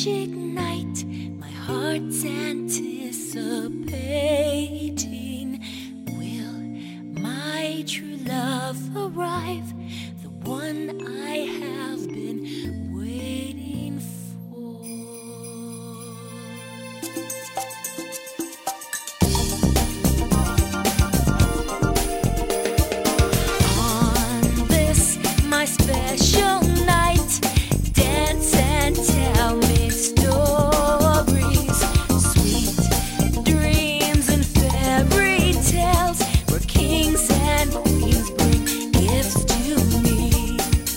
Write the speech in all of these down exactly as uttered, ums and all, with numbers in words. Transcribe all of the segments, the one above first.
magic night, my heart's anticipating. Will my true love arrive, the one I have been waiting for? On this, my special night, dance and tell me stories, sweet dreams and fairy tales, where kings and queens bring gifts to me.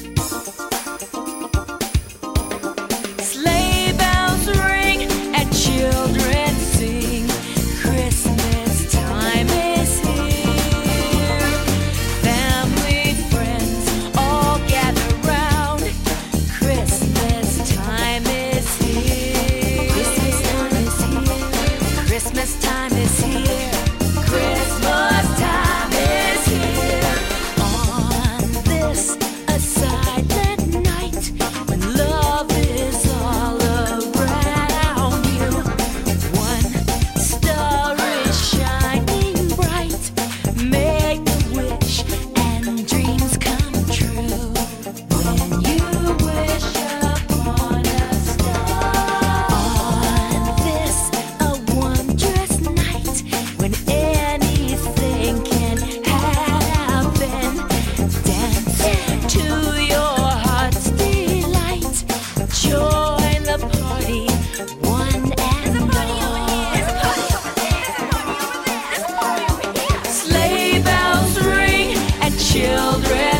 Sleigh bells ring and children sing, Christmas time is here. Family, friends, all gather round, Christmas time is here. Christmas time is here. Christmas time is here. Christmas time is here. On this, a silent night, when love is all around you, one star is shining bright. Make a wish and dreams come true. When you wish upon a star. On this, a wondrous night, when anything can happen. Dance to your heart's delight. Join the party, one and all. Sleigh bells ring and children